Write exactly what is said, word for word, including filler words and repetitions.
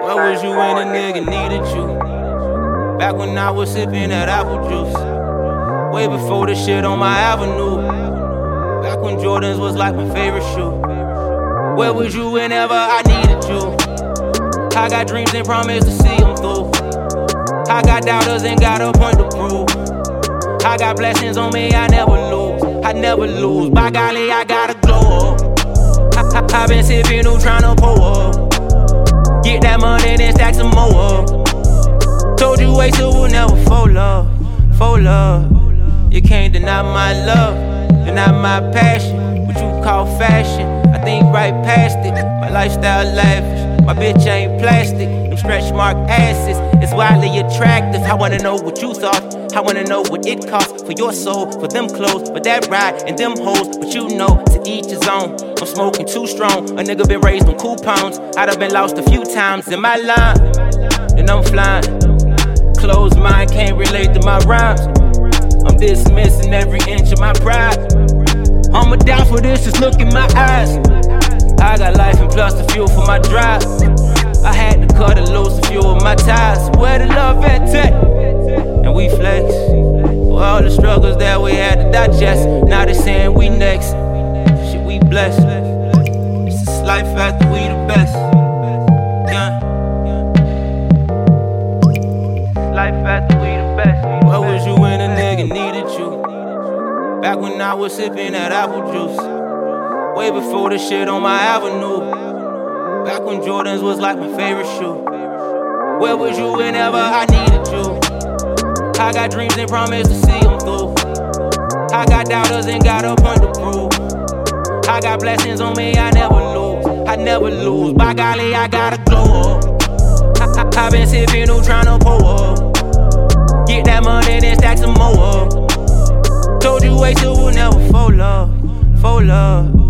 Where was you when a nigga needed you? Back when I was sipping that apple juice. Way before the shit on my avenue. Back when Jordans was like my favorite shoe. Where was you whenever I needed you? I got dreams and promise to see them through. I got doubters and got a point to prove. I got blessings on me, I never lose. I never lose, by golly, I gotta glow up. I, I, I been sipping, who tryna pull up. Get that money, then stack some more up. Told you wait till we'll never fold up, fold up. You can't deny my love, deny my passion. What you call fashion, I think right past it. My lifestyle lavish, my bitch ain't plastic. Them stretch mark asses, it's wildly attractive. I wanna know what you thought, I wanna know what it costs for your soul, for them clothes, for that ride and them hoes. But you know, to each his own. I'm smoking too strong, a nigga been raised on coupons. I'd have been lost a few times in my line, and I'm flying. Closed mind, can't relate to my rhymes. I'm dismissing every inch of my pride. I'ma die for this, just look in my eyes. I got life and plus the fuel for my drive. I had to cut it loose to fuel my ties. Where the love at, tech? And we flex. For all the struggles that we had to digest. Now they saying we next. Shit, we blessed. This is life after we the best. Yeah. Life after we the best. Where was you when a nigga needed you? Back when I was sipping that apple juice. Way before the shit on my avenue. Back when Jordans was like my favorite shoe. Where was you whenever I needed you? I got dreams and promise to see them through. I got doubters and got a point to prove. I got blessings on me, I never lose. I never lose, by golly, I gotta glow up. I, I, I been sipping, who tryna pull up. Get that money, then stack some more up. Told you wait till we'll never fold up, fold up.